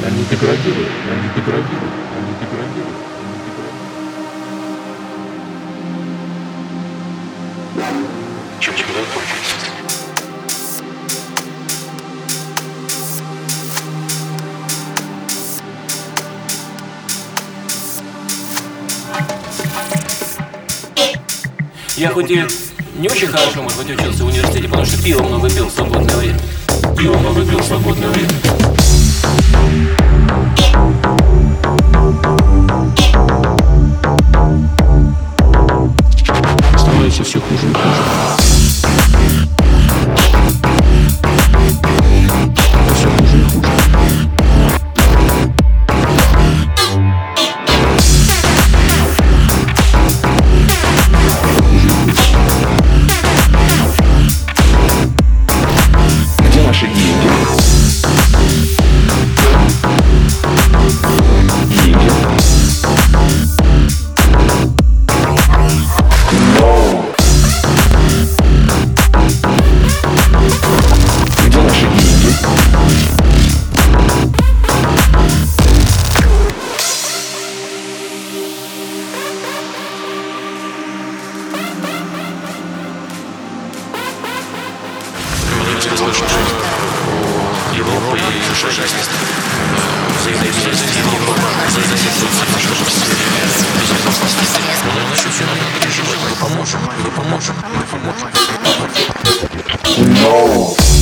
они деградируют, они деградируют, они деградируют. Чемпионат кончится. Я хоть и не очень хорошо, может быть, учился в университете, потому что пиво много пил в свободное время. Пиво много пил в свободное время. Становится все хуже и хуже. Все хуже и хуже. Где наши деньги? Деньги. Где наши деньги? Мне слышно, что Европа и США мы поможем, мы поможем, мы поможем.